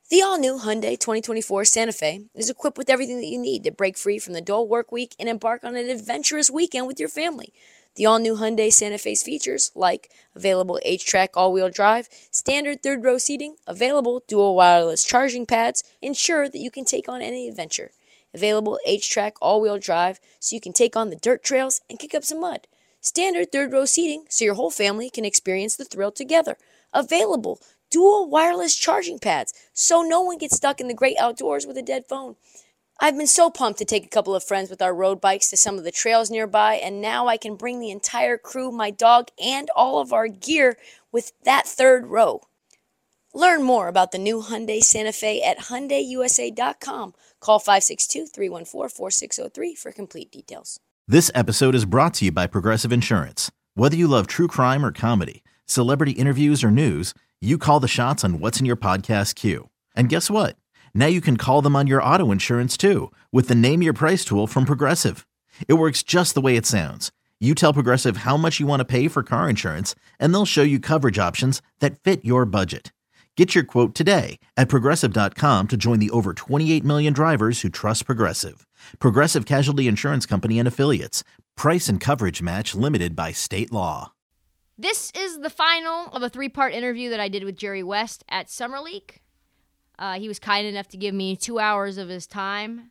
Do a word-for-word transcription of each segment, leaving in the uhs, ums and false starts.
The all-new Hyundai twenty twenty-four Santa Fe is equipped with everything that you need to break free from the dull work week and embark on an adventurous weekend with your family. The all-new Hyundai Santa Fe's features, like available H-Track all-wheel drive, standard third-row seating, available dual wireless charging pads, ensure that you can take on any adventure. Available H-Track all-wheel drive so you can take on the dirt trails and kick up some mud. Standard third-row seating so your whole family can experience the thrill together. Available dual wireless charging pads so no one gets stuck in the great outdoors with a dead phone. I've been so pumped to take a couple of friends with our road bikes to some of the trails nearby, and now I can bring the entire crew, my dog, and all of our gear with that third row. Learn more about the new Hyundai Santa Fe at Hyundai U S A dot com. Call five six two, three one four, four six zero three for complete details. This episode is brought to you by Progressive Insurance. Whether you love true crime or comedy, celebrity interviews or news, you call the shots on what's in your podcast queue. And guess what? Now you can call them on your auto insurance too with the Name Your Price tool from Progressive. It works just the way it sounds. You tell Progressive how much you want to pay for car insurance, and they'll show you coverage options that fit your budget. Get your quote today at Progressive dot com to join the over twenty-eight million drivers who trust Progressive. Progressive Casualty Insurance Company and Affiliates. Price and coverage match limited by state law. This is the final of a three-part interview that I did with Jerry West at Summer League. Uh, he was kind enough to give me two hours of his time,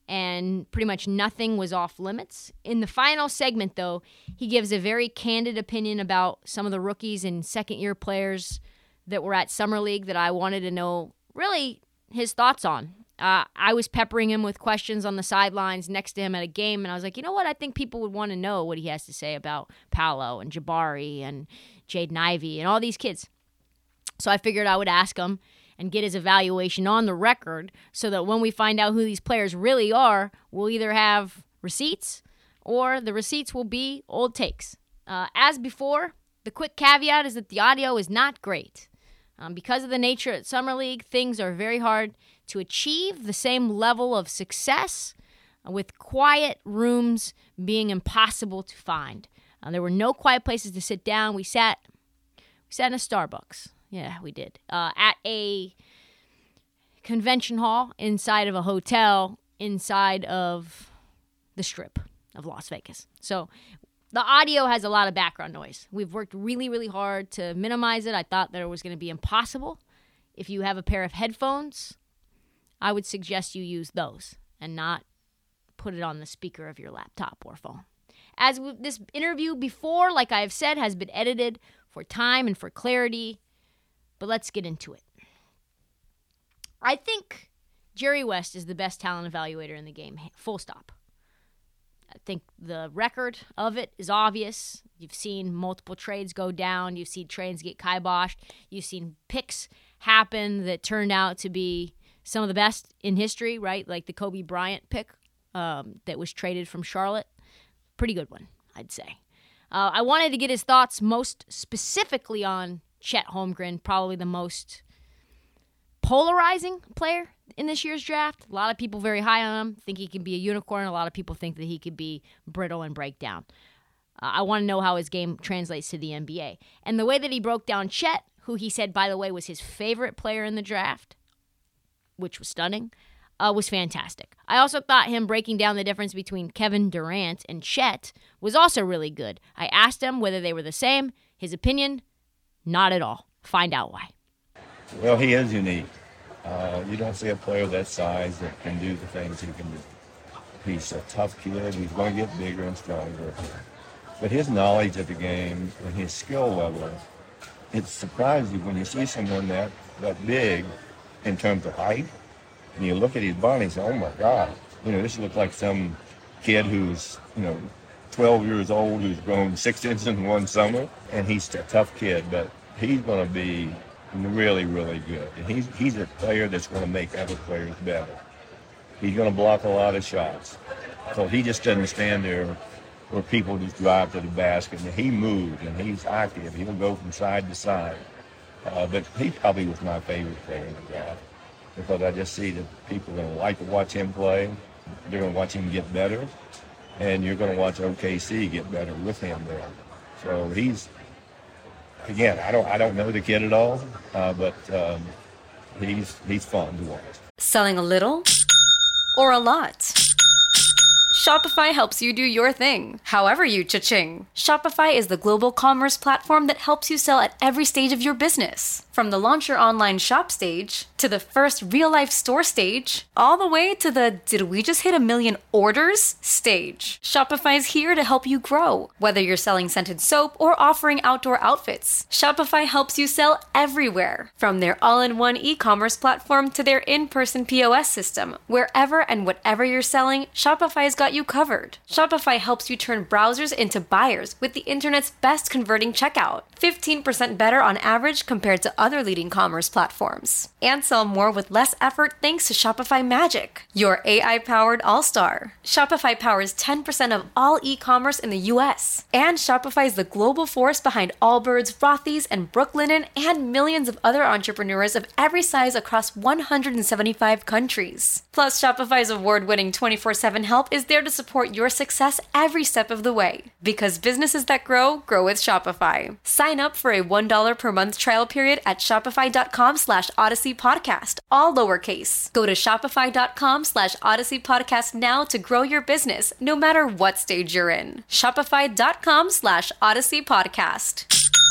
and pretty much nothing was off limits. In the final segment, though, he gives a very candid opinion about some of the rookies and second-year players that were at Summer League that I wanted to know, really, his thoughts on. Uh, I was peppering him with questions on the sidelines next to him at a game, and I was like, you know what? I think people would want to know what he has to say about Paolo and Jabari and Jaden Ivey and all these kids. So I figured I would ask him and get his evaluation on the record so that when we find out who these players really are, we'll either have receipts or the receipts will be old takes. Uh, as before, the quick caveat is that the audio is not great. Um, because of the nature at Summer League, things are very hard to achieve the same level of success uh, with quiet rooms being impossible to find. Uh, there were no quiet places to sit down. We sat, we sat in a Starbucks. Yeah, we did. Uh, at a convention hall inside of a hotel inside of the Strip of Las Vegas. So the audio has a lot of background noise. We've worked really, really hard to minimize it. I thought that it was going to be impossible. If you have a pair of headphones, I would suggest you use those and not put it on the speaker of your laptop or phone. As w- this interview before, like I have said, has been edited for time and for clarity. But let's get into it. I think Jerry West is the best talent evaluator in the game, full stop. I think the record of it is obvious. You've seen multiple trades go down. You've seen trades get kiboshed. You've seen picks happen that turned out to be some of the best in history, right? Like the Kobe Bryant pick um, that was traded from Charlotte. Pretty good one, I'd say. Uh, I wanted to get his thoughts most specifically on Chet Holmgren, probably the most polarizing player in this year's draft. A lot of people very high on him, think he can be a unicorn. A lot of people think that he could be brittle and break down. Uh, I want to know how his game translates to the N B A. And the way that he broke down Chet, who he said, by the way, was his favorite player in the draft, which was stunning, uh, was fantastic. I also thought him breaking down the difference between Kevin Durant and Chet was also really good. I asked him whether they were the same. His opinion, not at all. Find out why. Well, he is unique. Uh, you don't see a player that size that can do the things he can do. He's a tough kid. He's going to get bigger and stronger. But his knowledge of the game and his skill level, it surprises you when you see someone that, that big in terms of height. And you look at his body and say, oh, my God. You know, this looks like some kid who's, you know, twelve years old who's grown six inches in one summer. And he's a tough kid, but he's going to be really, really good. And he's he's a player that's going to make other players better. He's going to block a lot of shots. So he just doesn't stand there where people just drive to the basket. And he moves, and he's active. He'll go from side to side. Uh, but he probably was my favorite player in the draft because I just see that people are going to like to watch him play. They're going to watch him get better. And you're going to watch O K C get better with him there. So he's, again, I don't I don't know the kid at all, uh, but um, he's he's fun to watch. Selling a little or a lot? Shopify helps you do your thing, however you cha-ching. Shopify is the global commerce platform that helps you sell at every stage of your business. From the launch your online shop stage, to the first real-life store stage, all the way to the did we just hit a million orders stage. Shopify's here to help you grow. Whether you're selling scented soap or offering outdoor outfits, Shopify helps you sell everywhere. From their all-in-one e-commerce platform to their in-person P O S system, wherever and whatever you're selling, Shopify's got you covered. Shopify helps you turn browsers into buyers with the internet's best converting checkout. fifteen percent better on average compared to other leading commerce platforms. And sell more with less effort thanks to Shopify Magic, your A I-powered all-star. Shopify powers ten percent of all e-commerce in the U S. And Shopify is the global force behind Allbirds, Rothy's, and Brooklinen, and millions of other entrepreneurs of every size across one hundred seventy-five countries. Plus, Shopify's award-winning twenty-four seven help is there to support your success every step of the way. Because businesses that grow, grow with Shopify. Sign up for a one dollar per month trial period at shopify.com slash Odyssey Podcast, all lowercase. Go to shopify.com slash Odyssey Podcast now to grow your business, no matter what stage you're in. Shopify.com slash Odyssey Podcast.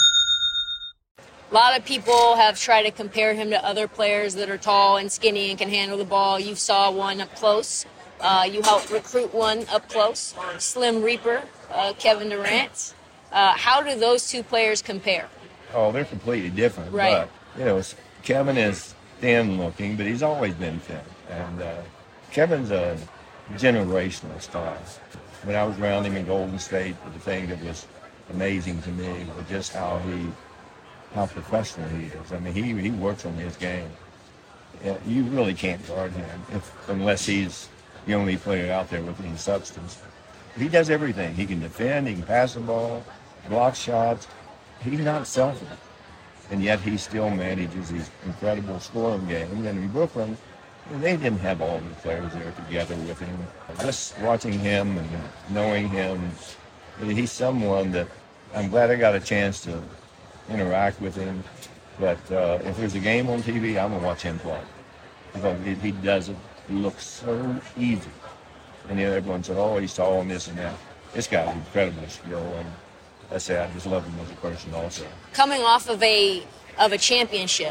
A lot of people have tried to compare him to other players that are tall and skinny and can handle the ball. You saw one up close. Uh, you helped recruit one up close, Slim Reaper, uh, Kevin Durant. Uh, how do those two players compare? Oh, they're completely different. Right. But, you know, Kevin is thin-looking, but he's always been thin. And uh, Kevin's a generational star. When I was around him in Golden State, the thing that was amazing to me was just how he, how professional he is. I mean, he he works on his game. Yeah, you really can't guard him if, unless he's the only player out there with any substance. He does everything. He can defend, he can pass the ball, block shots. He's not selfish. And yet he still manages these incredible scoring games. And in Brooklyn, they didn't have all the players there together with him. Just watching him and knowing him, he's someone that I'm glad I got a chance to interact with him. But uh, if there's a game on T V, I'm going to watch him play. Because he, he does it look so easy. And then everyone said, oh, he's tall and this and that. This guy's incredible skill. And I say I just love him as a person also. Coming off of a of a championship,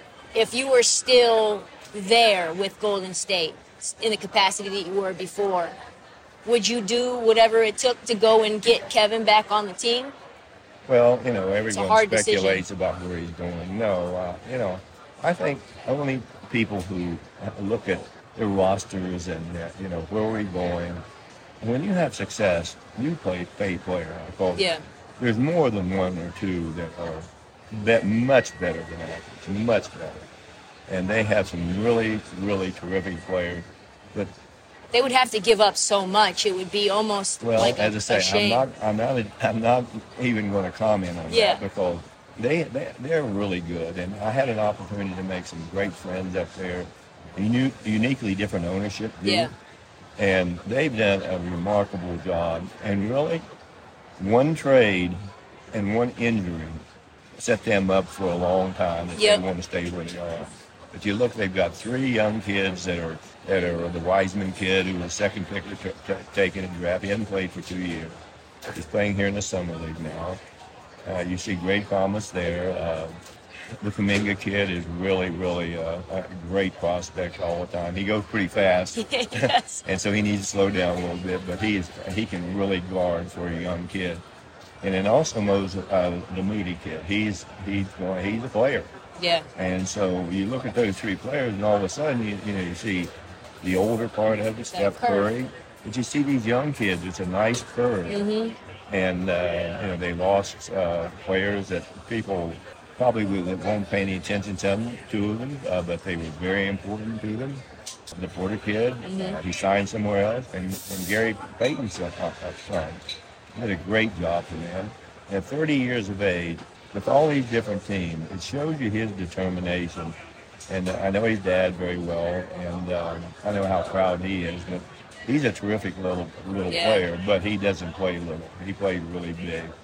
if you were still there with Golden State in the capacity that you were before, would you do whatever it took to go and get Kevin back on the team? Well, you know, everyone speculates decision. about where he's going. No, uh, you know, I think only people who look at their rosters and, uh, you know, where we're going. When you have success, you play pay player. I call it. Yeah. There's more than one or two that are that much better than average, much better. And they have some really, really terrific players. But they would have to give up so much; it would be almost well, like as a, I say, a shame. I'm not, I'm not, I'm not even going to comment on Yeah. that because they, they, they're really good. And I had an opportunity to make some great friends up there. Uni- uniquely different ownership group. Yeah. And they've done a remarkable job. And really, one trade and one injury set them up for a long time if Yep. they want to stay where they are. But you look, they've got three young kids that are that are the Wiseman kid who was second pick t- t- taken in the draft. He hasn't played for two years. He's playing here in the summer league now. Uh, you see great promise there. Uh, the Kuminga kid is really, really uh, a great prospect all the time. He goes pretty fast. Yes. And so he needs to slow down a little bit, but he is he can really guard for a young kid. And then also Moses, uh, the Moody kid. He's he's going, he's a player. Yeah. And so you look at those three players, and all of a sudden you you know you see the older part of it, Steph Curry, but you see these young kids. It's a nice curve. Mm-hmm. And uh, you know they lost uh, players that people probably won't pay any attention to them, two of them, uh, but they were very important to them. The Porter kid, Mm-hmm. uh, he signed somewhere else, and, and Gary Payton's son, uh, son did a great job for them. At thirty years of age, with all these different teams, it shows you his determination. And I know his dad very well, and um, I know how proud he is. But he's a terrific little little Yeah. player, but he doesn't play little. He plays really big.